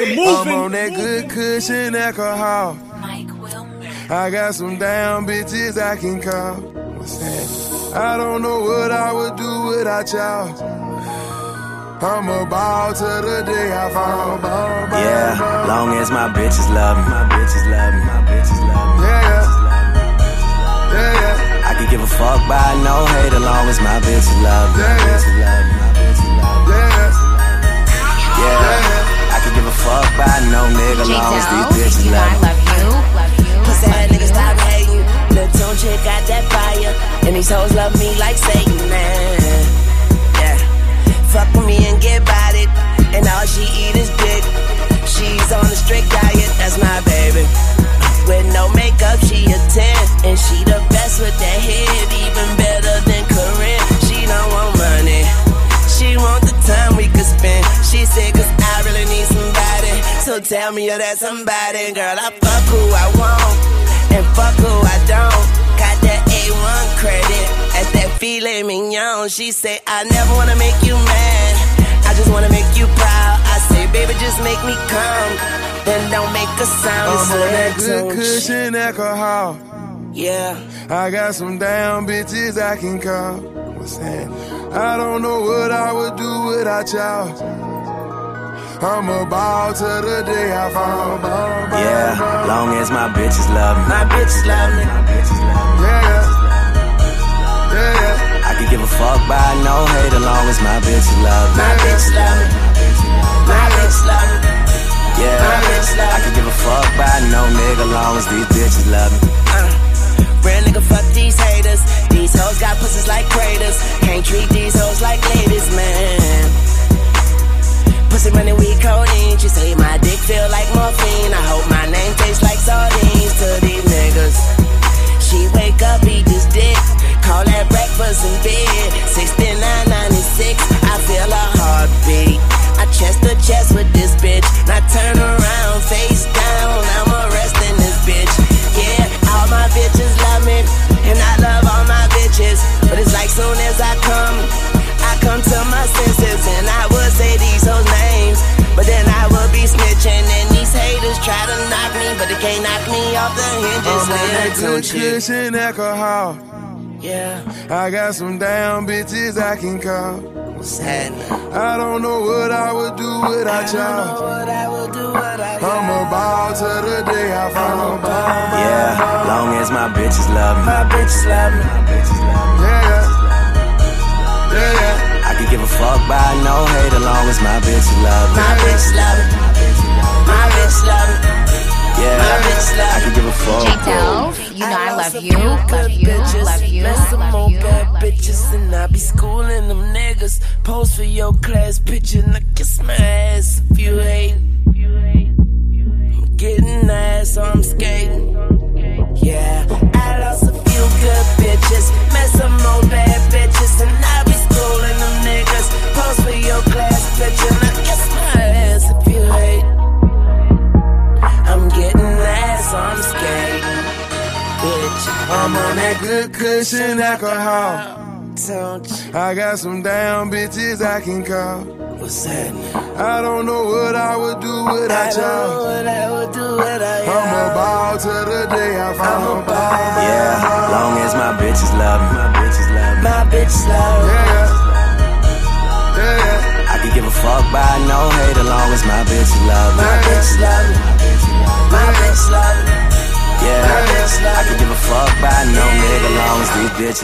it moving. I'm on that good cushion alcohol. I got some damn bitches I can call. What's that? I don't know what I would do without y'all. I'm a ball till the day I fall. Yeah, long as my bitches love me. My bitches love me. My bitches love me. Yeah. I can give a fuck by no hate as long as my bitches love me. My bitches love me. My bitches love me. Yeah, I can give a fuck by no nigga long as these bitches love me. I love you. Pussy ass niggas stop hating. Lil' Tune chick got that fire, and these hoes love me like Satan, man. Yeah, fuck with me and get bodied, and all she eat is dick. She's on a strict diet, that's my baby. With no makeup, she a 10, and she the best with that head, even better than Corinne. She don't want money, she want the time we could spend. She said, cause I really need somebody, so tell me you're that somebody. Girl, I fuck who I want, and fuck who I don't. Got that A1 credit, as that filet mignon. She say, I never wanna make you mad, I just wanna make you proud. I say, baby, just make me come, then don't make a sound. I'm on that good cushion alcohol. Yeah, I got some damn bitches I can call. What's that? I don't know what I would do without y'all. I'm a ball till the day I fall. Yeah, long as my bitches love me. my bitches love me. My bitches love me. Yeah. I can give a fuck by no hate as long as my bitches love me. My bitches love me. My bitches love me. Yeah, I can give a fuck by no nigga long as these bitches love me. Real nigga, fuck these haters. These hoes got pussies like craters. Can't treat these hoes like ladies, man. Pussy money, weed, codeine. She say my dick feel like morphine. I hope my name tastes like sardines to these niggas. She wake up, eat this dick, call that breakfast in bed. 69.96, I feel a heartbeat. I chest to chest with this bitch. Now turn around, face down, I'm arresting this bitch. Yeah, all my bitches love me, and I love all my bitches. But it's like soon as I come to my senses, and I would say these hoes names, but then I would be snitching, and these haters try to knock me, but they can't knock me off the hinges. I'm on that good cushion alcohol. Yeah, I got some damn bitches I can call. what's happening? I don't know what I would do without y'all. I'm a ball till the day I fall. Yeah, long as my bitches love me. My bitches love me. My bitches love me. Yeah. I can give a fuck by no hate as long as my bitches love me. My bitches love me. My bitches love me. Yeah, My bitches love I can give a fuck. J12, you know I love you. Love you. Love you. Met some Love more you. bad bitches, and I be schooling them niggas. Pose for your class picture, and I kiss my ass if you hate. I'm getting ass, so I'm skating. Yeah, I lost a few good bitches, met some more bad bitches, and I be schooling them niggas. Pose for your class picture, and I kiss my ass if you hate. I'm getting ass, so I'm skating. Bitch, I'm on that good cushion alcohol. don't you? I got some damn bitches I can call. What's happening? I don't know what I would do I without don't know y'all. what I would do without you. I'm a ball till the day I fall. Yeah, long as my bitches love me. My bitches love me. My bitch love me. Yeah. I can give a fuck by no hate as long as my bitches love me. My bitch love me. My bitch love me. Yeah, I can give a fuck by no nigga long as these bitches